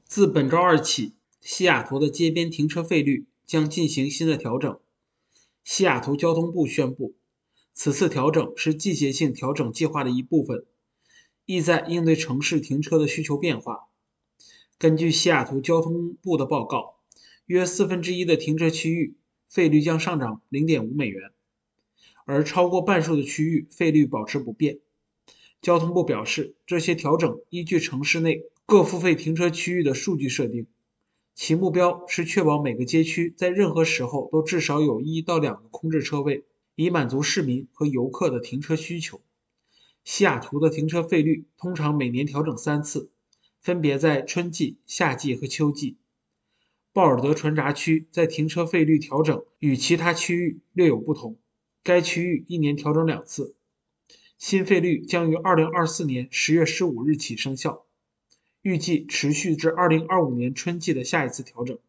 自本周二起，西雅图的街边停车费率将进行新的调整。西雅图交通部宣布，此次调整是季节性调整计划的一部分，意在应对城市停车的需求变化。根据西雅图交通部的报告，约1/4的停车区域费率将上涨$0.5，而超过半数的区域费率保持不变。交通部表示，这些调整依据城市内各付费停车区域的数据设定，其目标是确保每个街区在任何时候都至少有1到2个空置车位，以满足市民和游客的停车需求。西雅图的停车费率通常每年调整3次，分别在春季、夏季和秋季。鲍尔德船闸区在停车费率调整与其他区域略有不同，该区域1年调整2次。新费率将于2024年10月15日起生效，预计持续至2025年春季的下一次调整。